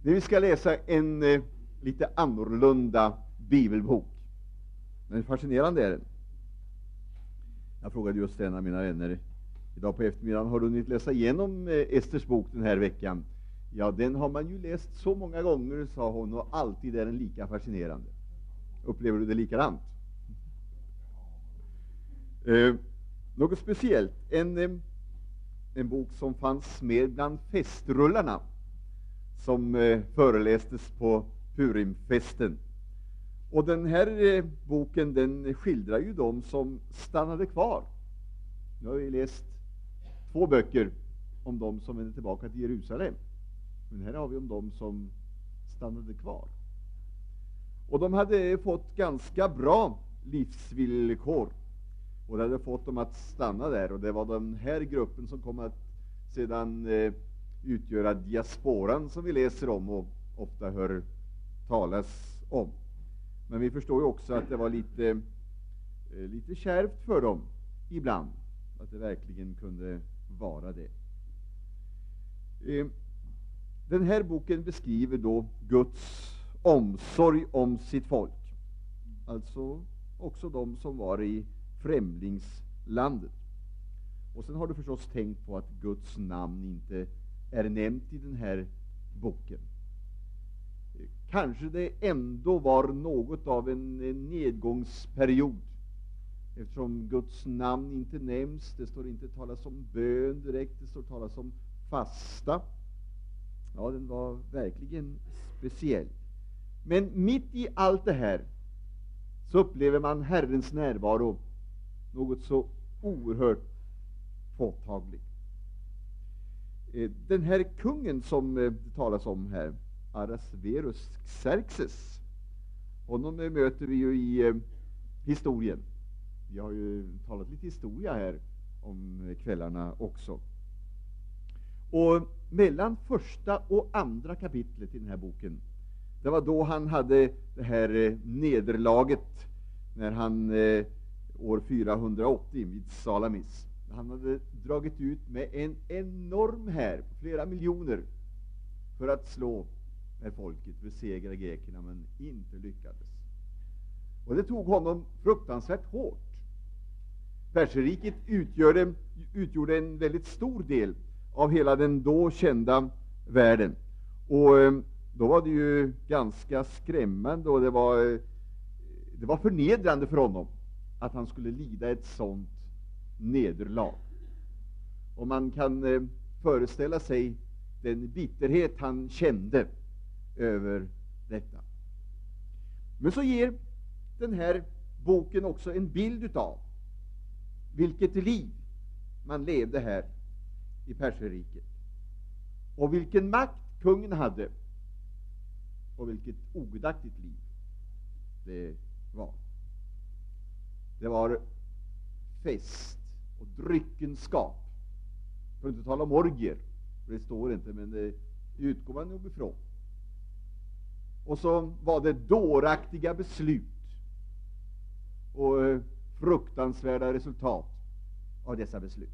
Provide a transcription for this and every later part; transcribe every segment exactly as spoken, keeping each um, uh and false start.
Nu ska läsa en eh, lite annorlunda bibelbok. Men fascinerande är den. Jag frågade just en av mina vänner idag på eftermiddagen: har du hunnit läsa igenom eh, Esters bok den här veckan? Ja, den har man ju läst så många gånger, sa hon, och alltid är den lika fascinerande. Upplever du det likadant? Eh, något speciellt. En, eh, en bok som fanns med bland festrullarna som eh, förelästes på Purimfesten. Och den här eh, boken, den skildrar ju de som stannade kvar. Nu har vi läst två böcker om de som vände tillbaka till Jerusalem. Men här har vi om de som stannade kvar. Och de hade fått ganska bra livsvillkor. Och det hade fått dem att stanna där. Och det var den här gruppen som kom att sedan eh, utgöra diasporan som vi läser om och ofta hör talas om. Men vi förstår ju också att det var lite, eh, lite kärvt för dem ibland. Att det verkligen kunde vara det. Eh, den här boken beskriver då Guds omsorg om sitt folk. Alltså också de som var i främlingslandet. Och sen har du förstås tänkt på att Guds namn inte är nämnt i den här boken. Kanske det ändå var något av en nedgångsperiod, eftersom Guds namn inte nämns. Det står inte talas om bön direkt, det står talas om fasta. Ja, den var verkligen speciell. Men mitt i allt det här så upplever man Herrens närvaro, något så oerhört påtagligt. Den här kungen som det talas om här, Ahasverus Xerxes, honom möter vi ju i eh, historien. Vi har ju talat lite historia här om kvällarna också. Och mellan första och andra kapitlet i den här boken, det var då han hade det här eh, nederlaget när han eh, år fyrahundraåttio vid Salamis. Han hade dragit ut med en enorm här på flera miljoner för att slå när folket besegrade grekerna, men inte lyckades. Och det tog honom fruktansvärt hårt. Perserriket utgjorde, utgjorde en väldigt stor del av hela den då kända världen. Och eh, då var det ju ganska skrämmande, och det var, eh, det var förnedrande för honom att han skulle lida ett sånt nederlag. Och man kan eh, föreställa sig den bitterhet han kände över detta. Men så ger den här boken också en bild utav vilket liv man levde här i Perserriket, och vilken makt kungen hade, och vilket ogudaktigt liv det var. Det var fest och dryckenskap, för att inte tala om orgier, för det står inte, men det utgår man nog ifrån. Och så var det dåraktiga beslut och eh, fruktansvärda resultat av dessa beslut.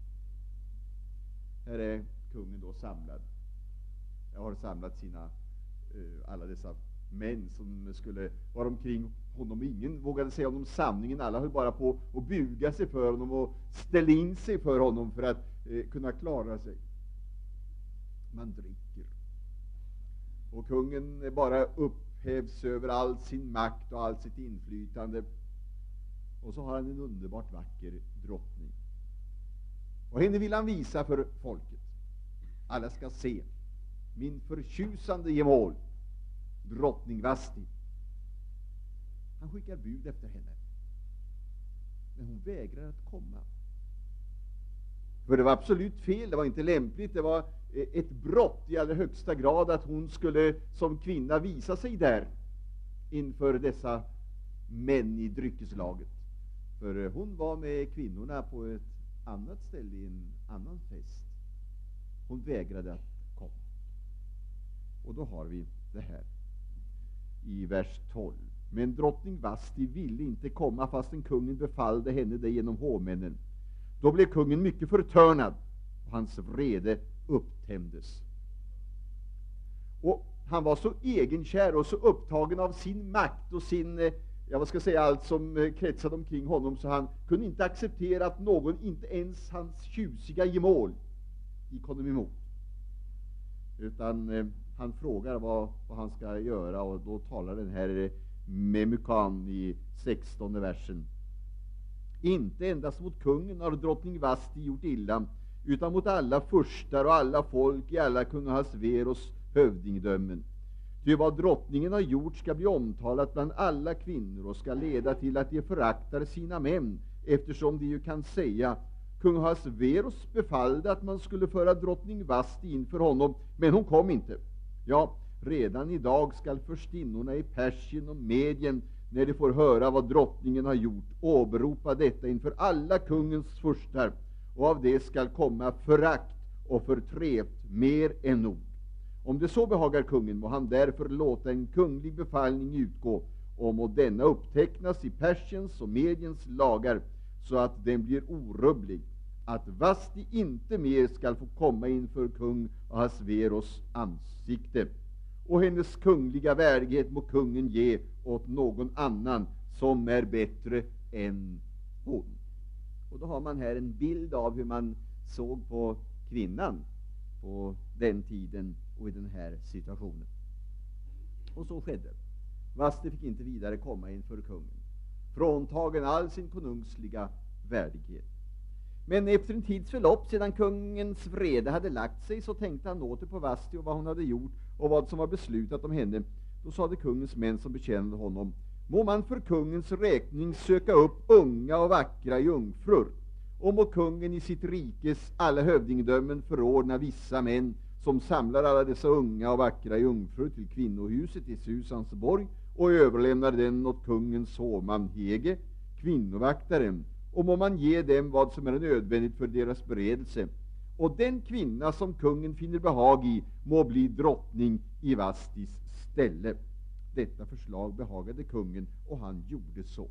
Här är kungen då samlad. Jag har samlat sina eh, alla dessa män som skulle vara omkring honom. Ingen vågade säga honom sanningen. Alla höll bara på att buga sig för honom och ställa in sig för honom för att eh, kunna klara sig. Man dricker. Och kungen bara upphävs över all sin makt och all sitt inflytande. Och så har han en underbart vacker drottning. Och henne vill han visa för folket. Alla ska se min förtjusande gemål, drottning Vasti. Han skickar bud efter henne, men hon vägrar att komma. För det var absolut fel, det var inte lämpligt, det var ett brott i allra högsta grad att hon skulle som kvinna visa sig där inför dessa män i dryckeslaget. För hon var med kvinnorna på ett annat ställe i en annan fest. Hon vägrade att komma. Och då har vi det här i vers tolv. Men drottning Vasti ville inte komma fastän kungen befallde henne det genom hovmännen. Då blev kungen mycket förtörnad och hans vrede upptändes. Och han var så egenkär och så upptagen av sin makt och sin, eh, ja, vad ska jag säga, allt som eh, kretsade omkring honom, så han kunde inte acceptera att någon, inte ens hans tjusiga gemål, gick honom emot. Utan eh, han frågar vad, vad han ska göra, och då talar den här eh, Memukan i sextonde versen. Inte endast mot kungen har drottning Vasti gjort illa, utan mot alla furstar och alla folk i alla kung Ahasveros hövdingdömen. Ty vad drottningen har gjort ska bli omtalat bland alla kvinnor och ska leda till att de föraktar sina män, eftersom de ju kan säga: kung Ahasveros befallde att man skulle föra drottning Vasti inför honom, men hon kom inte. Ja, redan idag skall förstinnorna i Persien och Medien, när de får höra vad drottningen har gjort, åberopa detta inför alla kungens furstar, och av det skall komma förakt och förtret mer än ord. Om det så behagar kungen, må han därför låta en kunglig befallning utgå, och må denna upptecknas i Persiens och Mediens lagar, så att den blir orubblig, att Vasti inte mer skall få komma inför kung Ahasveros ansikte, och hennes kungliga värdighet må kungen ge åt någon annan som är bättre än hon. Och då har man här en bild av hur man såg på kvinnan på den tiden och i den här situationen. Och så skedde. Vasti fick inte vidare komma inför kungen, fråntagen all sin konungsliga värdighet. Men efter en tids förlopp, sedan kungens vrede hade lagt sig, så tänkte han åter på Vasti och vad hon hade gjort och vad som var beslutat om henne. Då sade kungens män som betjänade honom: må man för kungens räkning söka upp unga och vackra jungfrur, och må kungen i sitt rikes alla hövdingdömen förordna vissa män som samlar alla dessa unga och vackra jungfrur till kvinnohuset i Susans borg och överlämnar den åt kungens hovman Hege, kvinnovaktaren, och må man ge dem vad som är nödvändigt för deras beredelse. Och den kvinna som kungen finner behag i må bli drottning i Vastis ställe. Detta förslag behagade kungen, och han gjorde så.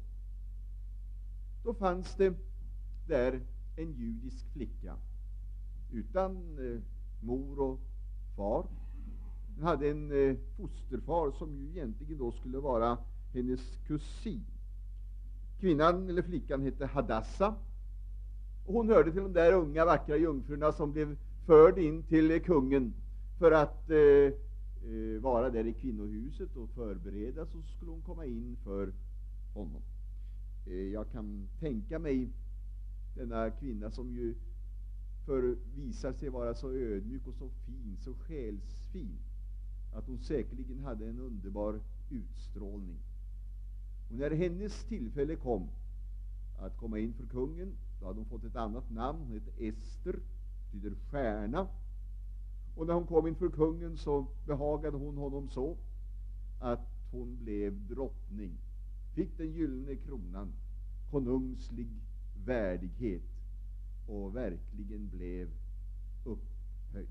Då fanns det där en judisk flicka utan eh, mor och far. Hon hade en eh, fosterfar som ju egentligen då skulle vara hennes kusin. Kvinnan eller flickan hette Hadassa, och hon hörde till de där unga vackra jungfrurna som blev förd in till eh, kungen för att eh, eh, vara där i kvinnohuset och förbereda, så skulle hon komma in för honom. Eh, jag kan tänka mig denna kvinna som ju för visar sig vara så ödmjuk och så fin, så själsfin, att hon säkerligen hade en underbar utstrålning. Och när hennes tillfälle kom att komma in för kungen, då hade hon fått ett annat namn. Hon hette Ester, betyder stjärna. Och när hon kom inför kungen så behagade hon honom så att hon blev drottning, fick den gyllene kronan, konungslig värdighet, och verkligen blev upphöjd.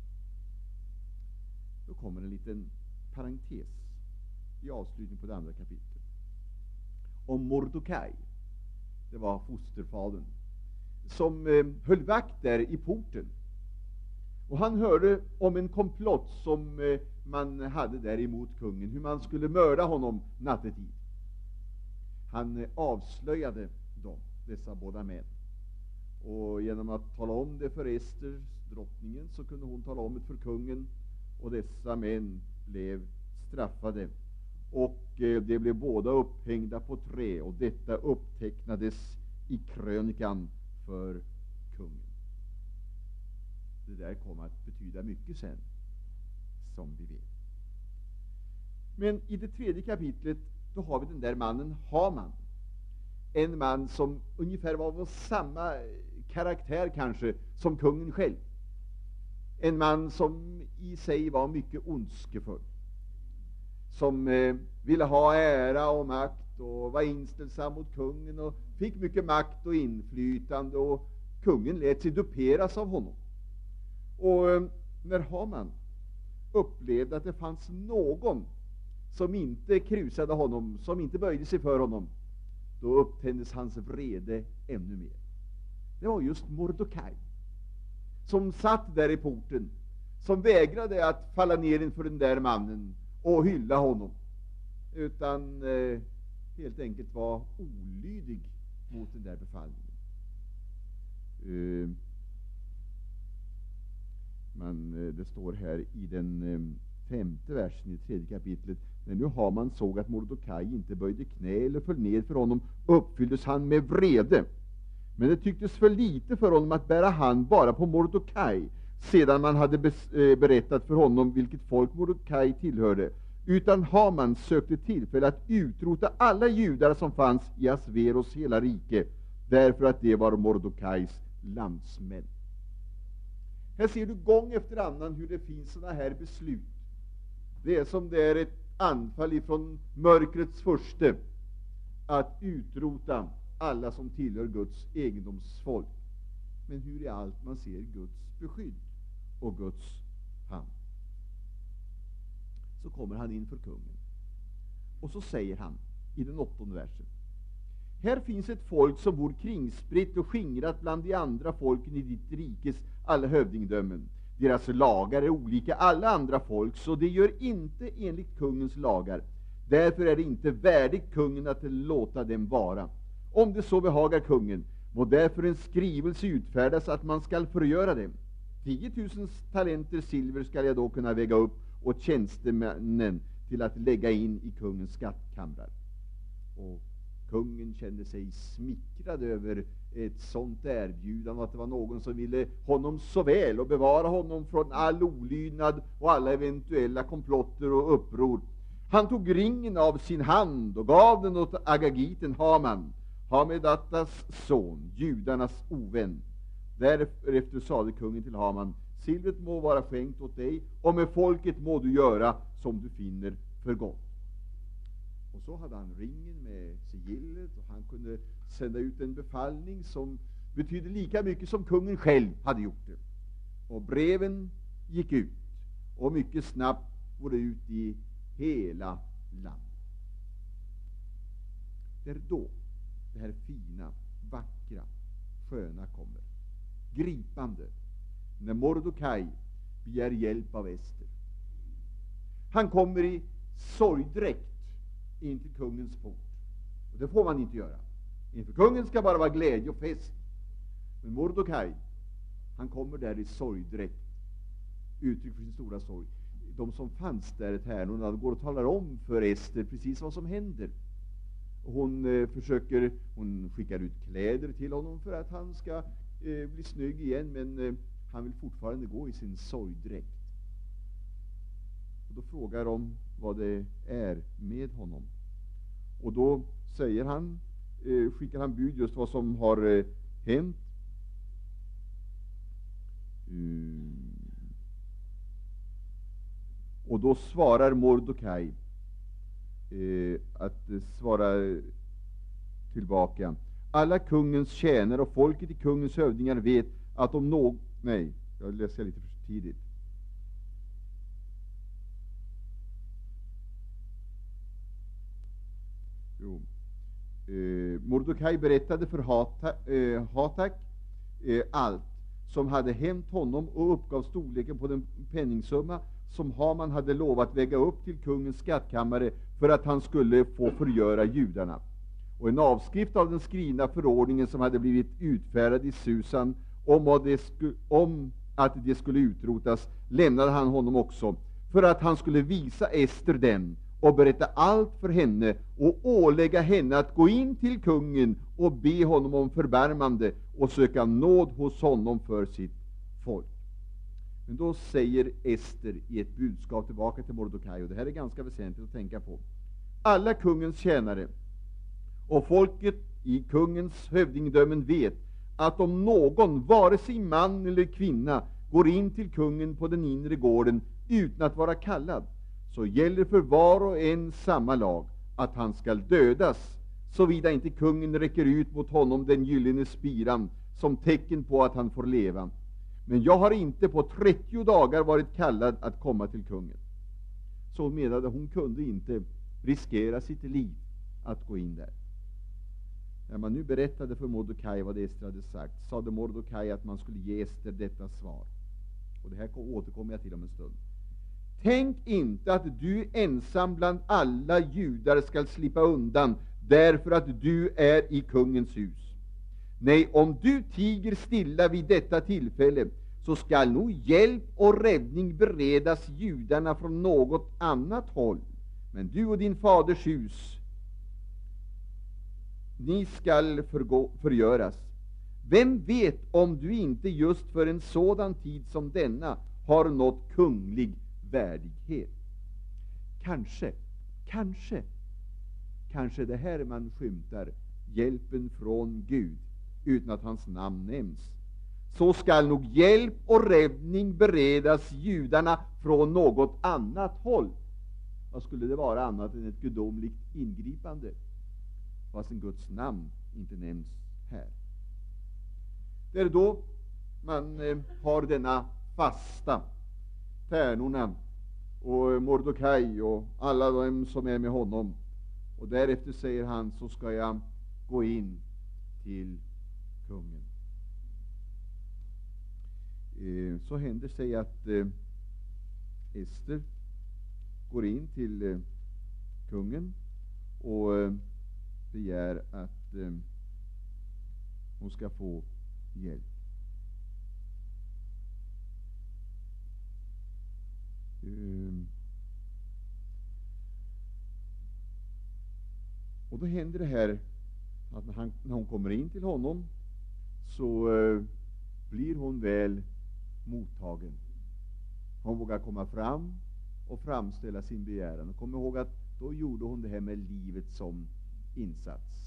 Då kommer en liten parentes i avslutningen på det andra kapitlet om Mordokaj. Det var fosterfadern som eh, höll vakt där i porten, och han hörde om en komplott som eh, man hade där emot kungen, hur man skulle mörda honom nattetid. Han eh, avslöjade dem, dessa båda män, och genom att tala om det för Ester, drottningen, så kunde hon tala om det för kungen, och dessa män blev straffade, och eh, de blev båda upphängda på trä, och detta upptecknades i krönikan för kungen. Det där kommer att betyda mycket sen, som vi vet. Men i det tredje kapitlet då har vi den där mannen Haman, en man som ungefär var av samma karaktär kanske som kungen själv. En man som i sig var mycket ondskefull, som eh, ville ha ära och makt och var inställsam mot kungen och fick mycket makt och inflytande, och kungen lät sig duperas av honom. Och eh, när Haman upplevde att det fanns någon som inte krusade honom, som inte böjde sig för honom, då upptändes hans vrede ännu mer. Det var just Mordokaj som satt där i porten, som vägrade att falla ner inför den där mannen och hylla honom, utan eh, helt enkelt var olydig mot den där befallningen. Eh, men eh, det står här i den eh, femte versen i tredje kapitlet: när nu Haman såg att Mordokaj inte böjde knä eller föll ned för honom, uppfylldes han med vrede. Men det tycktes för lite för honom att bära hand bara på Mordokaj, sedan man hade berättat för honom vilket folk Mordokaj tillhörde, utan Haman sökte tillfälle att utrota alla judar som fanns i Asveros hela rike, därför att det var Mordokajs landsmän. Här ser du gång efter annan hur det finns sådana här beslut. Det är som det är ett anfall ifrån mörkrets furste att utrota alla som tillhör Guds egendomsfolk. Men hur i allt man ser Guds beskydd och Guds hand. Så kommer han inför kungen. Och så säger han i den åttonde versen: här finns ett folk som bor kringspritt och skingrat bland de andra folken i ditt rikes alla hövdingdömen. Deras lagar är olika alla andra folk, så det gör inte enligt kungens lagar. Därför är det inte värdigt kungen att låta dem vara. Om det så behagar kungen, må därför en skrivelse utfärdas att man skall förgöra dem. tiotusen talenter silver skall jag då kunna väga upp åt tjänstemännen till att lägga in i kungens skattkamrar. Och kungen kände sig smickrad över ett sånt erbjudande, att det var någon som ville honom så väl och bevara honom från all olydnad och alla eventuella komplotter och uppror. Han tog ringen av sin hand och gav den åt Agagiten Haman, Hamedattas son, judarnas ovän. Därefter sade kungen till Haman: silvret må vara skänkt åt dig, och med folket må du göra som du finner för gott. Och så hade han ringen med sigillet, och han kunde sända ut en befallning som betydde lika mycket som kungen själv hade gjort det. Och breven gick ut, och mycket snabbt går det ut i hela landet. Det är då det här fina, vackra, sköna kommer. Gripande. När Mordokaj begär hjälp av Ester. Han kommer i sorgdräkt in till kungens port. Och det får man inte göra. Inför kungen ska bara vara glädje och fest. Men Mordokaj, han kommer där i sorgdräkt. Uttryck för sin stora sorg. De som fanns där ett härnorna går och talar om för Ester precis vad som händer. Och hon eh, försöker, hon skickar ut kläder till honom för att han ska eh, bli snygg igen, men eh, han vill fortfarande gå i sin sorgdräkt. Och då frågar de vad det är med honom. Och då säger han, eh, skickar han bud just vad som har eh, hänt. Mm. Och då svarar Mordokaj eh, att eh, svara tillbaka: alla kungens tjänare och folket i kungens hövdingar vet att om någon... Nej, jag läser lite för tidigt. Jo. Eh, Mordokaj berättade för Hata, eh, Hatak eh, allt som hade hänt honom och uppgav storleken på den penningsumma som Haman hade lovat väga upp till kungens skattkammare för att han skulle få förgöra judarna. Och en avskrift av den skrivna förordningen som hade blivit utfärdad i Susan om att det, sku, om att det skulle utrotas lämnade han honom också, för att han skulle visa Ester den och berätta allt för henne och ålägga henne att gå in till kungen och be honom om förbarmande och söka nåd hos honom för sitt folk. Men då säger Ester i ett budskap tillbaka till Mordokaj, och det här är ganska väsentligt att tänka på: alla kungens tjänare och folket i kungens hövdingdömen vet att om någon, vare sig man eller kvinna, går in till kungen på den inre gården utan att vara kallad, så gäller för var och en samma lag, att han skall dödas, såvida inte kungen räcker ut mot honom den gyllene spiran som tecken på att han får leva. Men jag har inte på trettio dagar varit kallad att komma till kungen. Så menade hon kunde inte riskera sitt liv att gå in där. När man nu berättade för Mordokaj vad Ester hade sagt, sade Mordokaj att man skulle ge Ester detta svar: Och det här återkommer jag till om en stund. Tänk inte att du ensam bland alla judar skall slippa undan därför att du är i kungens hus. Nej, om du tiger stilla vid detta tillfälle, så skall nog hjälp och räddning beredas judarna från något annat håll. Men du och din faders hus, ni skall förgå, förgöras. Vem vet om du inte just för en sådan tid som denna har nått kunglig värdighet? Kanske, kanske, kanske det här man skymtar hjälpen från Gud utan att hans namn nämns. Så skall nog hjälp och räddning beredas judarna från något annat håll. Vad skulle det vara annat än ett gudomligt ingripande, fast en Guds namn inte nämns här? Det är då man eh, har denna fasta, tärnorna och Mordokaj och alla de som är med honom. Och därefter säger han, så ska jag gå in till kungen. Eh, så händer sig att eh, Ester går in till eh, kungen och eh, begär att eh, hon ska få hjälp. Um, och då händer det här att när, han, när hon kommer in till honom, så uh, blir hon väl mottagen. Hon vågar komma fram och framställa sin begäran. Och kom ihåg att då gjorde hon det här med livet som insats.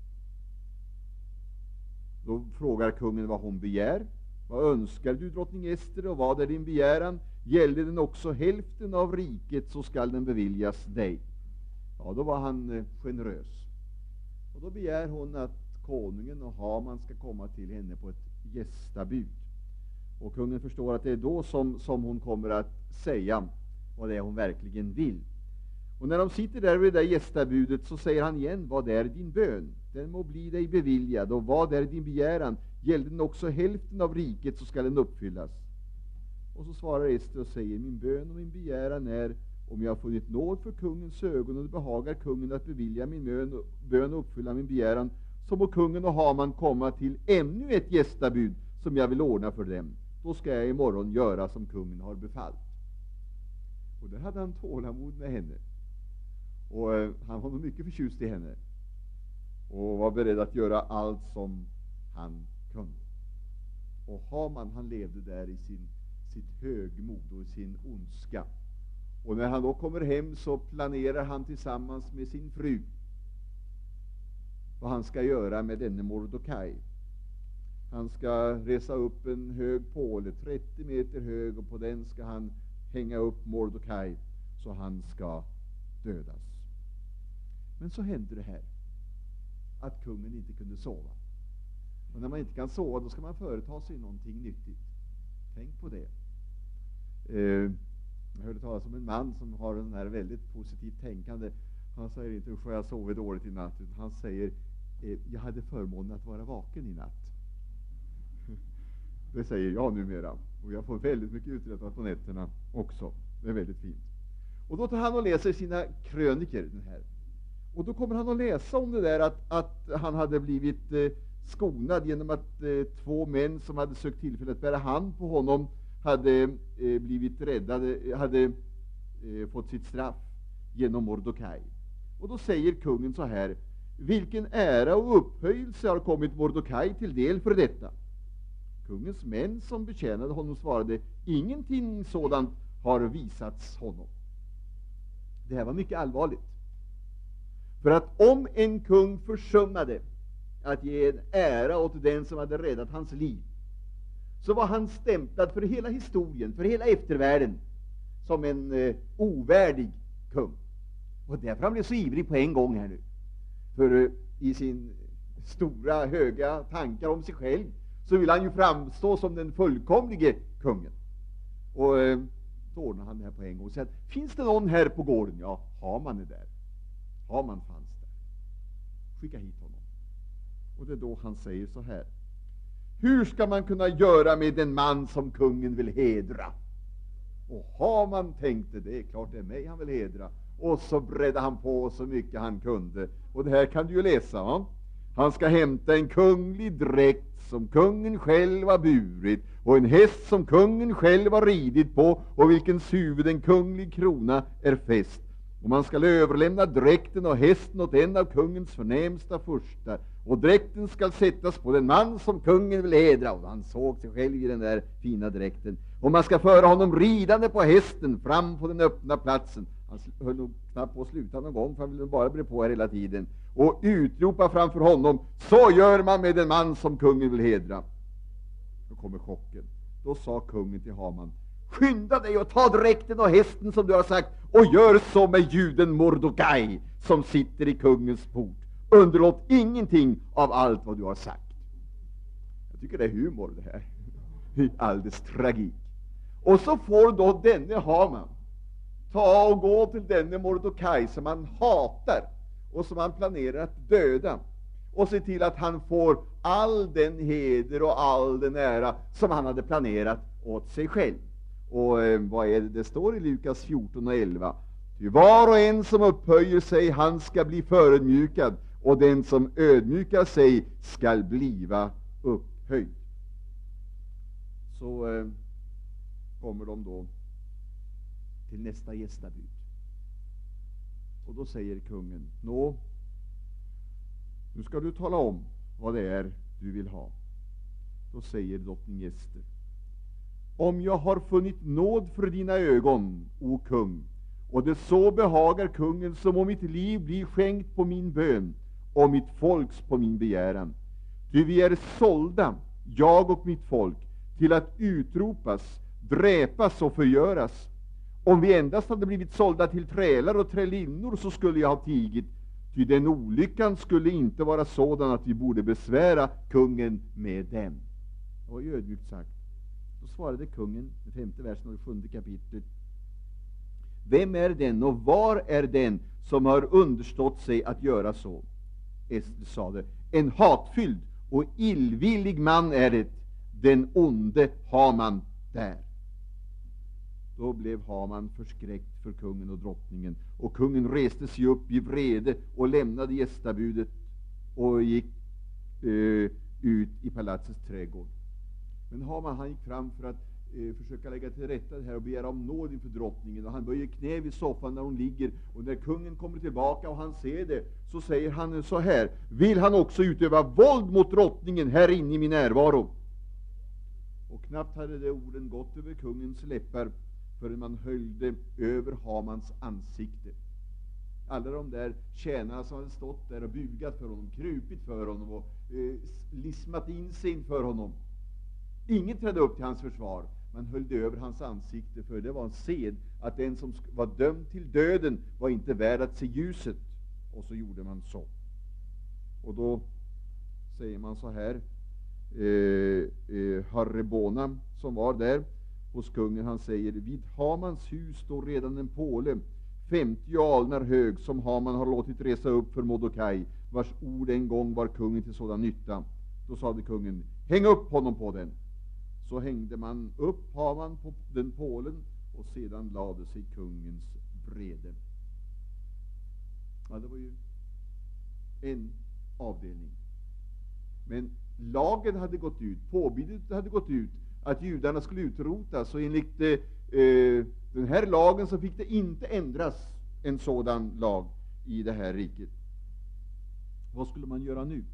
Då frågar kungen vad hon begär. Vad önskar du, drottning Ester, och vad är din begäran? Gällde den också hälften av riket, så skall den beviljas dig. Ja, då var han eh, generös. Och då begär hon att konungen och Haman ska komma till henne på ett gästabud. Och kungen förstår att det är då som, som hon kommer att säga vad det är hon verkligen vill. Och när de sitter där vid det där gästabudet, så säger han igen, vad är din bön? Den må bli dig beviljad. Och vad är din begäran? Gällde den också hälften av riket, så skall den uppfyllas. Och så svarar Ester och säger, min bön och min begäran är, om jag har funnit nåd för kungens ögon och det behagar kungen att bevilja min bön, bön och uppfylla min begäran, så må kungen och Haman komma till ännu ett gästabud som jag vill ordna för dem. Då ska jag imorgon göra som kungen har befallt. Och där hade han tålamod med henne. Och eh, han var nog mycket förtjust i henne. Och var beredd att göra allt som han kunde. Och Haman, han levde där i sin, sitt högmod och sin ondska. Och när han då kommer hem, så planerar han tillsammans med sin fru vad han ska göra med denne Mordokaj. Han ska resa upp en hög påle, trettio meter hög, och på den ska han hänga upp Mordokaj, så han ska dödas. Men så hände det här att kungen inte kunde sova. Och när man inte kan sova, då ska man företa sig någonting nyttigt. Tänk på det. Eh, jag hörde talas om en man som har en här väldigt positivt tänkande. Han säger inte, usch, jag sovit dåligt i natt. Utan han säger, eh, jag hade förmånen att vara vaken i natt. Det säger jag numera. Och jag får väldigt mycket uträttat på nätterna också. Det är väldigt fint. Och då tar han och läser sina kröniker, den här. Och då kommer han att läsa om det där att, att han hade blivit eh, skonad genom att eh, två män som hade sökt tillfälle att bära hand på honom hade eh, blivit räddade, hade eh, fått sitt straff genom Mordokaj. Och då säger kungen så här, vilken ära och upphöjelse har kommit Mordokaj till del för detta? Kungens män som betjänade honom svarade, ingenting sådant har visats honom. Det här var mycket allvarligt. För att om en kung försummade att ge en ära åt den som hade räddat hans liv, så var han stämplad för hela historien, för hela eftervärlden, som en eh, ovärdig kung. Och därför han blev så ivrig på en gång här nu. För eh, i sin stora, höga tankar om sig själv, så vill han ju framstå som den fullkomlige kungen. Och eh, då ordnar han det här på en gång och säger, finns det någon här på gården? Ja, Haman är där. Haman fanns där. Skicka hit honom. Och det är då han säger så här, hur ska man kunna göra med en man som kungen vill hedra? Och Haman tänkte, det är klart det är mig han vill hedra. Och så bredde han på så mycket han kunde. Och det här kan du ju läsa, va? Han ska hämta en kunglig dräkt som kungen själv har burit, och en häst som kungen själv har ridit på, och vilkens huvud en kunglig krona är fäst. Och man ska överlämna dräkten och hästen åt en av kungens förnämsta furstar, och dräkten ska sättas på den man som kungen vill hedra. Och han såg sig själv i den där fina dräkten. Och man ska föra honom ridande på hästen fram på den öppna platsen. Han höll nog knappt på att sluta någon gång, för han ville bara bli på här hela tiden. Och utropa framför honom, så gör man med den man som kungen vill hedra. Då kommer chocken. Då sa kungen till Haman, skynda dig och ta dräkten och hästen som du har sagt, och gör så med juden Mordokaj som sitter i kungens port. Underlåt ingenting av allt vad du har sagt. Jag tycker det är humor det här. Alldeles tragik. Och så får då denne Haman ta och gå till denne Mordokaj som han hatar och som han planerar att döda, och se till att han får all den heder och all den ära som han hade planerat åt sig själv. Och eh, vad är det det står i Lukas fjorton och elva? Ty var och en som upphöjer sig, han ska bli förödmjukad, och den som ödmjukar sig skall bliva upphöjd. Så eh, kommer de då till nästa gästabud. Och då säger kungen, nå, nu ska du tala om vad det är du vill ha. Då säger drottning Ester, om jag har funnit nåd för dina ögon, o kung, och det så behagar kungen, som om mitt liv blir skänkt på min bön och mitt folks på min begäran. Ty vi är sålda, jag och mitt folk, till att utropas, dräpas och förgöras. Om vi endast hade blivit sålda till trälar och trälinnor, så skulle jag ha tigit, ty den olyckan skulle inte vara sådan att vi borde besvära kungen med dem. Det var ju ödmjukt sagt. Då svarade kungen, den femte versen av det sjunde kapitlet, vem är den och var är den som har understått sig att göra så? Ester sade, en hatfylld och illvillig man är det, den onde Haman där. Då blev Haman förskräckt för kungen och drottningen, och kungen reste sig upp i vrede och lämnade gästabudet och gick eh, ut i palatsets trädgård. Men Haman, han gick fram för att eh, försöka lägga till rätta det här och begära om nåd inför drottningen, och han böjer knä vid soffan där hon ligger, och när kungen kommer tillbaka och han ser det, så säger han så här, vill han också utöva våld mot drottningen här inne i min närvaro? Och knappt hade de orden gått över kungens läppar förrän man höljde över Hamans ansikte. Alla de där tjänarna som hade stått där och bugat för honom, krupit för honom och eh, lismat in sig inför honom. Ingen trädde upp till hans försvar. Man höljde över hans ansikte, för det var en sed att den som var dömd till döden var inte värd att se ljuset. Och så gjorde man så. Och då säger man så här, eh, eh, Harrebona som var där hos kungen, han säger, vid Hamans hus står redan en påle, femtio alnar hög, som Haman har låtit resa upp för Mordokaj, vars ord en gång var kungen till sådan nytta. Då sade kungen, häng upp honom på den. Så hängde man upp Haman på den pålen, och sedan lade sig kungens vrede. Ja, det var ju en avdelning. Men lagen hade gått ut, påbudet hade gått ut, att judarna skulle utrotas, och enligt eh, den här lagen så fick det inte ändras en sådan lag i det här riket. Vad skulle man göra nu?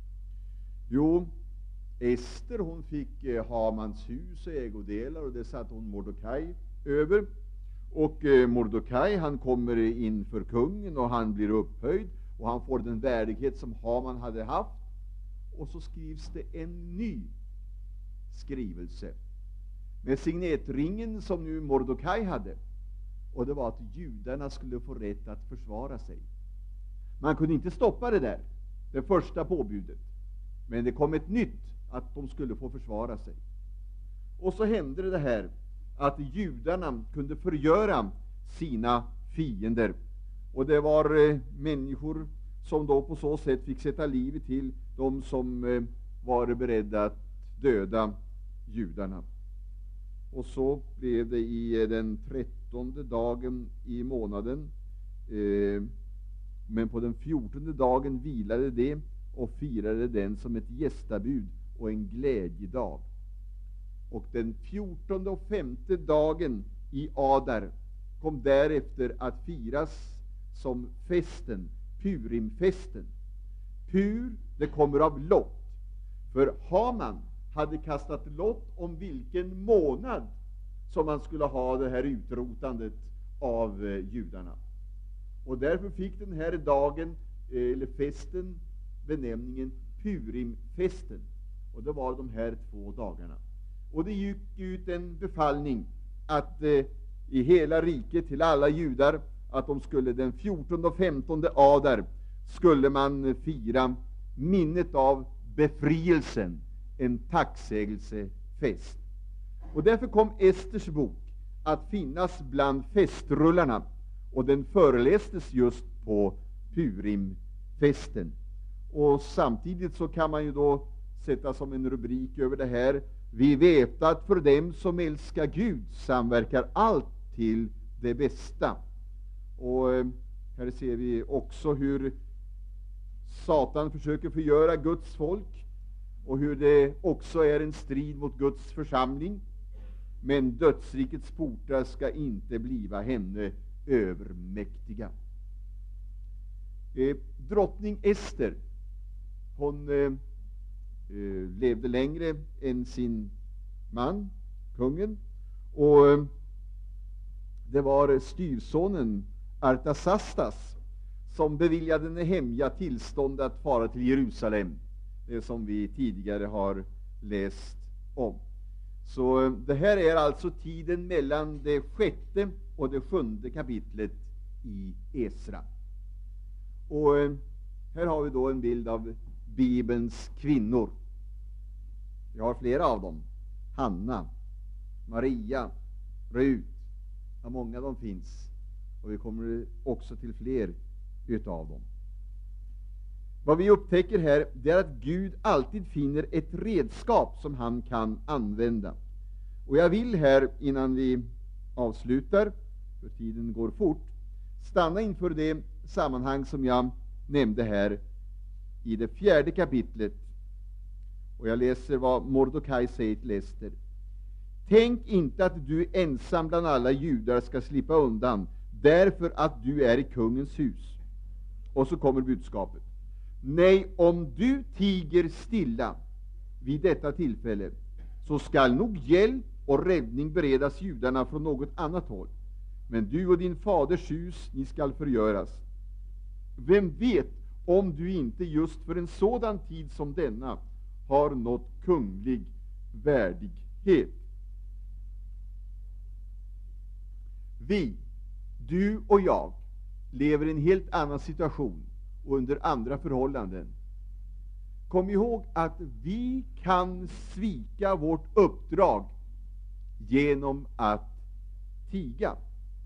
Jo, Ester, hon fick eh, Hamans hus och ägodelar, och det satt hon Mordokaj över. Och eh, Mordokaj, han kommer inför kungen, och han blir upphöjd, och han får den värdighet som Haman hade haft. Och så skrivs det en ny skrivelse med signetringen som nu Mordokaj hade, och det var att judarna skulle få rätt att försvara sig. Man kunde inte stoppa det där, det första påbudet, men det kom ett nytt, att de skulle få försvara sig. Och så hände det här att judarna kunde förgöra sina fiender, och det var eh, människor som då på så sätt fick sätta livet till, de som eh, var beredda att döda judarna. Och så blev det i den trettonde dagen i månaden. Eh, men på den fjortonde dagen vilade det och firade den som ett gästabud och en glädjedag. Och den fjortonde och femte dagen i Adar kom därefter att firas som festen, Purimfesten. Pur, det kommer av lott. För Haman hade kastat lott om vilken månad som man skulle ha det här utrotandet av eh, judarna. Och därför fick den här dagen, eh, eller festen, benämningen Purimfesten. Och det var de här två dagarna. Och det gick ut en befallning att eh, i hela riket till alla judar att de skulle den fjortonde och femtonde Adar skulle man fira minnet av befrielsen, en tacksägelsefest. Och därför kom Esters bok att finnas bland festrullarna, och den förelästes just på Purimfesten. Och samtidigt så kan man ju då sätta som en rubrik över det här: vi vet att för dem som älskar Gud samverkar allt till det bästa. Och här ser vi också hur Satan försöker förgöra Guds folk, och hur det också är en strid mot Guds församling. Men dödsrikets portar ska inte bliva henne övermäktiga. Eh, drottning Ester, hon eh, eh, levde längre än sin man, kungen, och eh, det var styrsonen Artasastas som beviljade Nehemja tillstånd att fara till Jerusalem, det som vi tidigare har läst om. Så det här är alltså tiden mellan det sjätte och det sjunde kapitlet i Esra. Och här har vi då en bild av Bibelns kvinnor. Vi har flera av dem: Hanna, Maria, Rut. Ja, många de finns, och vi kommer också till fler utav dem. Vad vi upptäcker här, det är att Gud alltid finner ett redskap som han kan använda. Och jag vill här, innan vi avslutar, för tiden går fort, stanna inför det sammanhang som jag nämnde här i det fjärde kapitlet. Och jag läser vad Mordokaj säger till Ester: tänk inte att du ensam bland alla judar ska slippa undan, därför att du är i kungens hus. Och så kommer budskapet: nej, om du tiger stilla vid detta tillfälle, så skall nog hjälp och räddning beredas judarna från något annat håll. Men du och din faders hus, ni skall förgöras. Vem vet om du inte just för en sådan tid som denna har nått kunglig värdighet. Vi, du och jag, lever i en helt annan situation och under andra förhållanden. Kom ihåg att vi kan svika vårt uppdrag genom att tiga.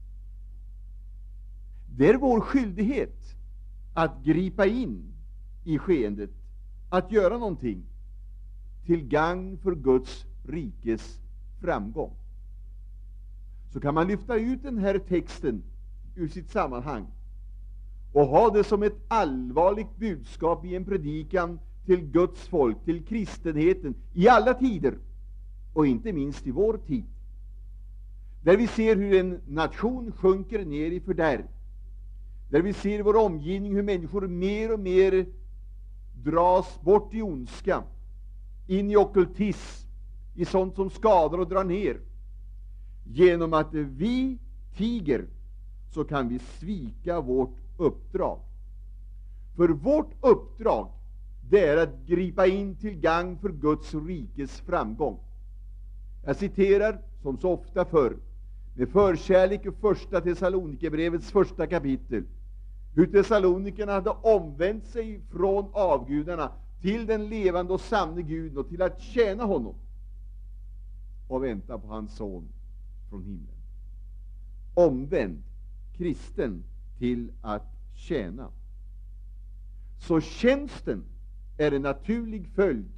Det är vår skyldighet att gripa in i skeendet, att göra någonting till gagn för Guds rikes framgång. Så kan man lyfta ut den här texten ur sitt sammanhang och ha det som ett allvarligt budskap i en predikan till Guds folk, till kristenheten i alla tider, och inte minst i vår tid, där vi ser hur en nation sjunker ner i fördärv, där vi ser i vår omgivning hur människor mer och mer dras bort i ondska, in i ockultism, i sånt som skadar och drar ner. Genom att vi tiger så kan vi svika vårt uppdrag. För vårt uppdrag, det är att gripa in till gagn för Guds rikes framgång. Jag citerar, som så ofta förr, med förkärlek i första Thessalonikerbrevets första kapitel, hur Thessalonikerna hade omvänt sig från avgudarna till den levande och sanne Guden och till att tjäna honom och vänta på hans son från himlen. Omvänd, kristen, till att tjäna. Så tjänsten är en naturlig följd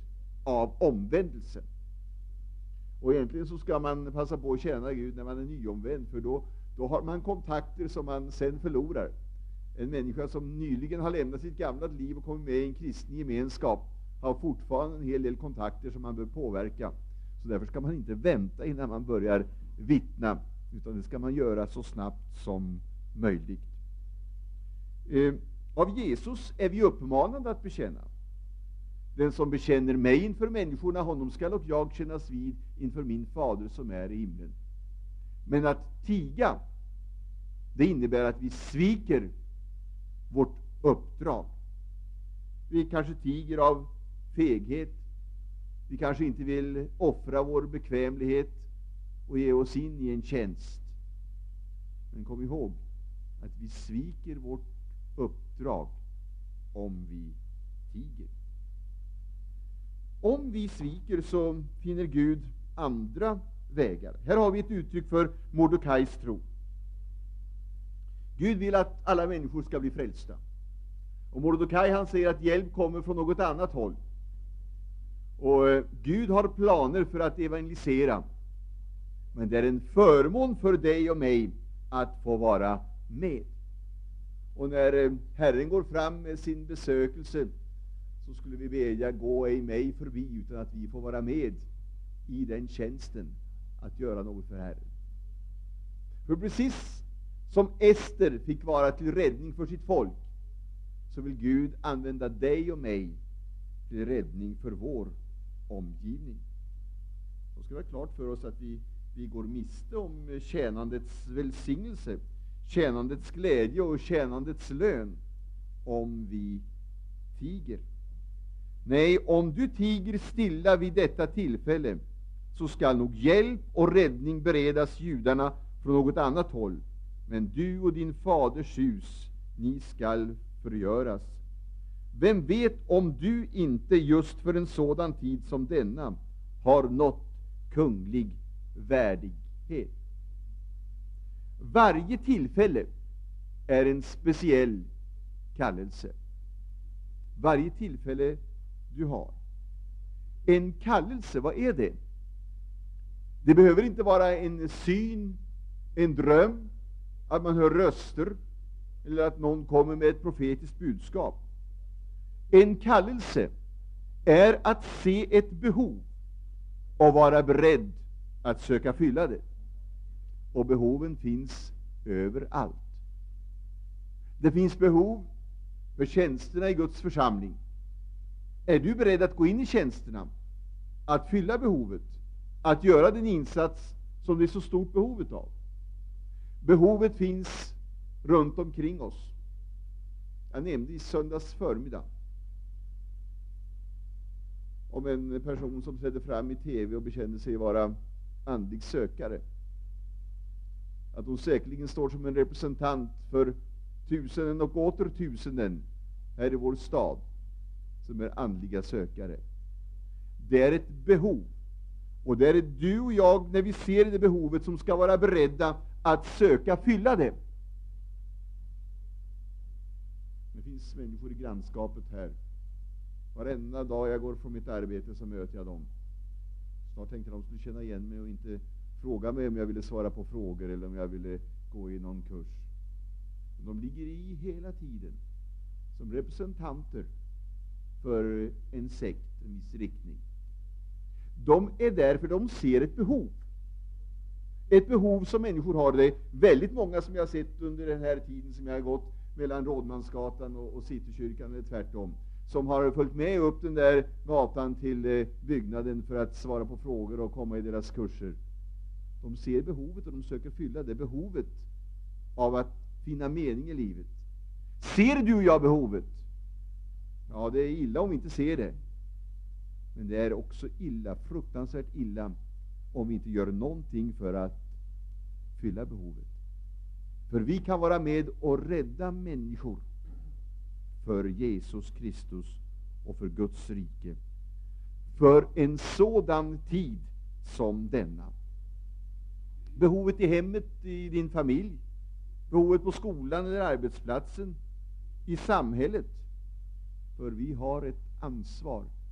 av omvändelse. Och egentligen så ska man passa på att tjäna Gud när man är nyomvänd, för då, då har man kontakter som man sen förlorar. En människa som nyligen har lämnat sitt gamla liv och kommit med i en kristen gemenskap har fortfarande en hel del kontakter som man bör påverka. Så därför ska man inte vänta innan man börjar vittna, utan det ska man göra så snabbt som möjligt. Eh, av Jesus är vi uppmanade att bekänna. Den som bekänner mig inför människorna, honom skall och jag kännas vid inför min fader som är i himlen. Men att tiga, det innebär att vi sviker vårt uppdrag. Vi kanske tiger av feghet. Vi kanske inte vill offra vår bekvämlighet och ge oss in i en tjänst. Men kom ihåg att vi sviker vårt uppdrag om vi tiger. Om vi sviker så finner Gud andra vägar. Här har vi ett uttryck för Mordokais tro. Gud vill att alla människor ska bli frälsta. Och Mordekai, han säger att hjälp kommer från något annat håll. Och eh, Gud har planer för att evangelisera. Men det är en förmån för dig och mig att få vara med. Och när eh, Herren går fram med sin besökelse, så skulle vi bedja: gå ej mig förbi, utan att vi får vara med i den tjänsten att göra något för Herren. För precis som Ester fick vara till räddning för sitt folk, så vill Gud använda dig och mig till räddning för vår omgivning. Då ska vi ha klart för oss att vi, vi går miste om tjänandets välsignelse, tjänandets glädje och tjänandets lön om vi tiger. Nej, om du tiger stilla vid detta tillfälle, så skall nog hjälp och räddning beredas judarna från något annat håll. Men du och din faders hus, ni skall förgöras. Vem vet om du inte just för en sådan tid som denna har nått kunglig värdighet. Varje tillfälle är en speciell kallelse. Varje tillfälle du har. En kallelse, vad är det? Det behöver inte vara en syn, en dröm, att man hör röster eller att någon kommer med ett profetiskt budskap. En kallelse är att se ett behov och vara beredd att söka fylla det. Och behoven finns överallt. Det finns behov för tjänsterna i Guds församling. Är du beredd att gå in i tjänsterna, att fylla behovet, att göra den insats som det är så stort behovet av? Behovet finns runt omkring oss. Jag nämnde i söndags förmiddag om en person som trädde fram i tv och bekände sig vara andlig sökare. Att hon säkerligen står som en representant för tusenden och åter tusenden här i vår stad som är andliga sökare. Det är ett behov. Och det är du och jag, när vi ser det behovet, som ska vara beredda att söka fylla det. Det finns människor i grannskapet här. Varenda dag jag går från mitt arbete så möter jag dem. Snart tänkte de skulle känna igen mig och inte fråga mig om jag ville svara på frågor eller om jag ville gå i någon kurs. De ligger i hela tiden som representanter för en sekt, en viss riktning. De är där för de ser ett behov. Ett behov som människor har. Det är väldigt många som jag har sett under den här tiden som jag har gått mellan Rådmansgatan och, och Citykyrkan, eller tvärtom, som har följt med upp den där gatan till eh, byggnaden för att svara på frågor och komma i deras kurser. De ser behovet och de söker fylla det behovet av att finna mening i livet. Ser du och jag behovet? Ja, det är illa om vi inte ser det. Men det är också illa, fruktansvärt illa, om vi inte gör någonting för att fylla behovet. För vi kan vara med och rädda människor för Jesus Kristus och för Guds rike. För en sådan tid som denna. Behovet i hemmet, i din familj. Behovet på skolan eller arbetsplatsen. I samhället. För vi har ett ansvar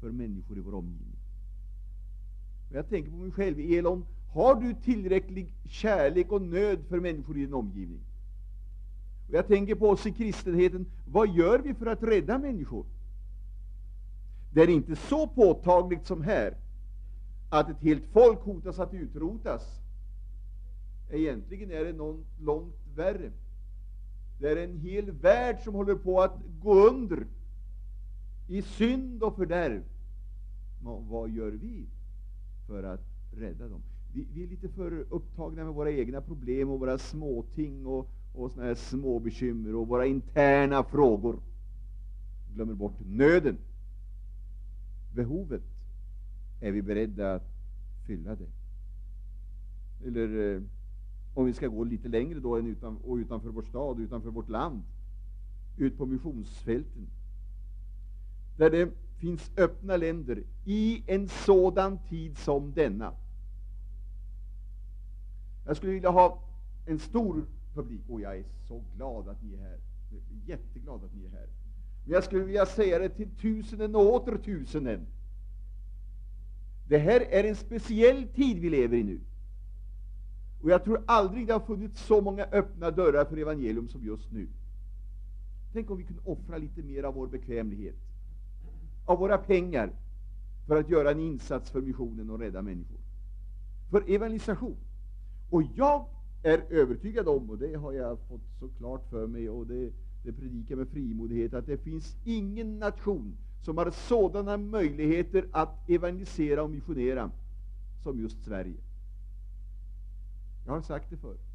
för människor i vår omgivning. Och jag tänker på mig själv. Elon, har du tillräcklig kärlek och nöd för människor i din omgivning? Och jag tänker på oss i kristenheten. Vad gör vi för att rädda människor? Det är inte så påtagligt som här att ett helt folk hotas att utrotas. Egentligen är det något långt värre. Det är en hel värld som håller på att gå under i synd och fördärv. Men vad gör vi för att rädda dem? Vi, vi är lite för upptagna med våra egna problem och våra småting och, och såna här små bekymmer och våra interna frågor. Glömmer bort nöden. Behovet. Är vi beredda att fylla det? Eller eh, om vi ska gå lite längre då än utan, och utanför vår stad, utanför vårt land, ut på missionsfälten, där det finns öppna länder i en sådan tid som denna. Jag skulle vilja ha en stor publik, och jag är så glad att ni är här, jag är jätteglad att ni är här. Men jag skulle vilja säga det till tusenden och åter tusenden. Det här är en speciell tid vi lever i nu. Och jag tror aldrig det har funnits så många öppna dörrar för evangelium som just nu. Tänk om vi kunde offra lite mer av vår bekvämlighet, av våra pengar, för att göra en insats för missionen och rädda människor. För evangelisation. Och jag är övertygad om, och det har jag fått så klart för mig, och det, det predikar med frimodighet, att det finns ingen nation som har sådana möjligheter att evangelisera och missionera som just Sverige. Jag har sagt det förr.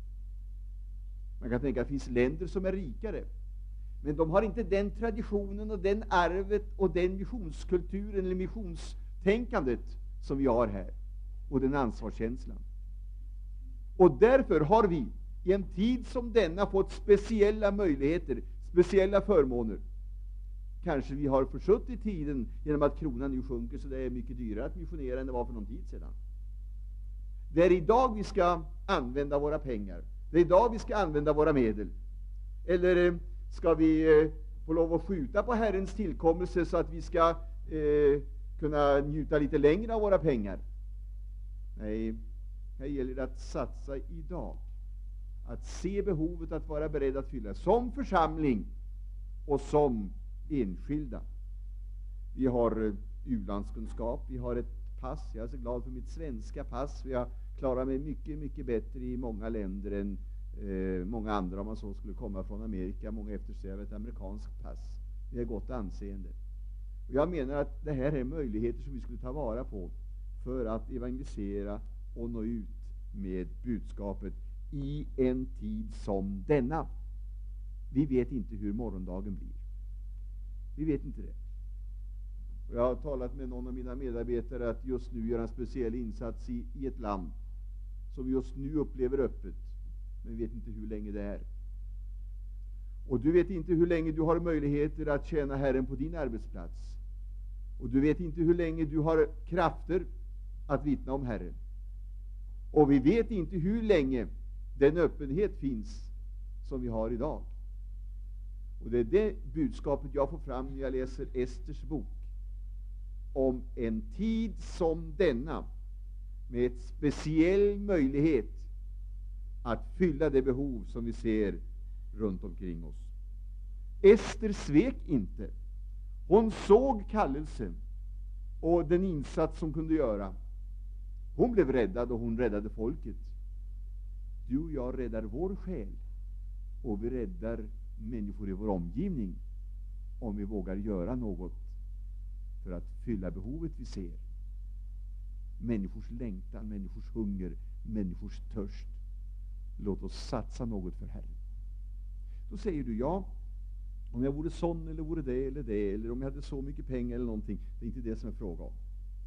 Man kan tänka att det finns länder som är rikare, men de har inte den traditionen och den arvet och den missionskulturen eller missionstänkandet som vi har här, och den ansvarskänslan. Och därför har vi i en tid som denna fått speciella möjligheter, speciella förmåner. Kanske vi har försuttit tiden genom att kronan nu sjunker, så det är mycket dyrare att missionera än det var för någon tid sedan. Det är idag vi ska använda våra pengar. Det är idag vi ska använda våra medel. Eller ska vi eh, få lov att skjuta på Herrens tillkommelse så att vi ska eh, kunna njuta lite längre av våra pengar? Nej, här gäller det att satsa idag. Att se behovet, att vara beredd att fylla som församling och som enskilda. Vi har eh, u-landskunskap, vi har ett pass. Jag är så glad för mitt svenska pass, för jag klarar mig mycket, mycket bättre i många länder än eh, många andra, om man så skulle komma från Amerika. Många eftersträvar ett amerikanskt pass. Vi har gott anseende. Och jag menar att det här är möjligheter som vi skulle ta vara på för att evangelisera och nå ut med budskapet i en tid som denna. Vi vet inte hur morgondagen blir. Vi vet inte det. Och jag har talat med någon av mina medarbetare att just nu göra en speciell insats i, i ett land som just nu upplever öppet, men vi vet inte hur länge det är. Och du vet inte hur länge du har möjligheter att tjäna Herren på din arbetsplats. Och du vet inte hur länge du har krafter att vittna om Herren. Och vi vet inte hur länge den öppenhet finns som vi har idag. Och det är det budskapet jag får fram när jag läser Esters bok. Om en tid som denna, med ett speciell möjlighet att fylla det behov som vi ser runt omkring oss. Ester svek inte. Hon såg kallelsen och den insats som kunde göra. Hon blev räddad och hon räddade folket. Du och jag räddar vår själ, och vi räddar människor i vår omgivning om vi vågar göra något för att fylla behovet vi ser. Människors längtan, människors hunger, människors törst. Låt oss satsa något för Herren. Då säger du, ja, om jag vore sån eller vore det eller det, eller om jag hade så mycket pengar eller någonting. Det är inte det som är fråga om.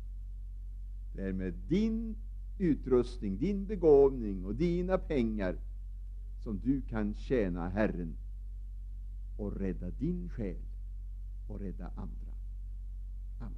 Det är med din utrustning, din begåvning och dina pengar som du kan tjäna Herren och rädda din själ och rädda andra. Amen.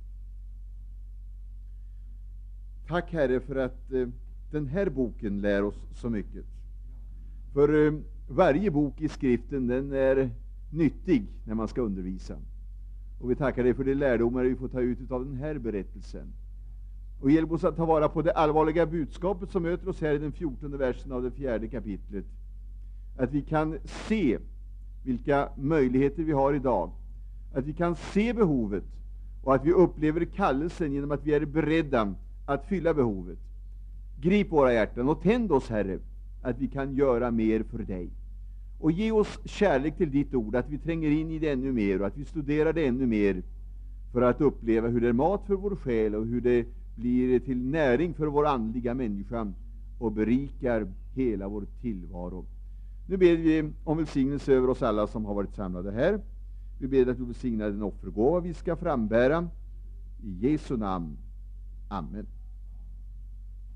Tack Herre för att eh, den här boken lär oss så mycket. För eh, varje bok i skriften, den är nyttig när man ska undervisa. Och vi tackar dig för de lärdomar vi får ta ut av den här berättelsen. Och hjälp oss att ta vara på det allvarliga budskapet som möter oss här i den fjortonde versen av det fjärde kapitlet. Att vi kan se vilka möjligheter vi har idag. Att vi kan se behovet och att vi upplever kallelsen genom att vi är beredda att fylla behovet. Grip våra hjärtan och tänd oss, Herre, att vi kan göra mer för dig. Och ge oss kärlek till ditt ord, att vi tränger in i det ännu mer och att vi studerar det ännu mer för att uppleva hur det är mat för vår själ och hur det blir till näring för vår andliga människa och berikar hela vår tillvaro. Nu ber vi om välsignelse över oss alla som har varit samlade här. Vi ber att du välsignar den offergåva vi ska frambära. I Jesu namn. Amen.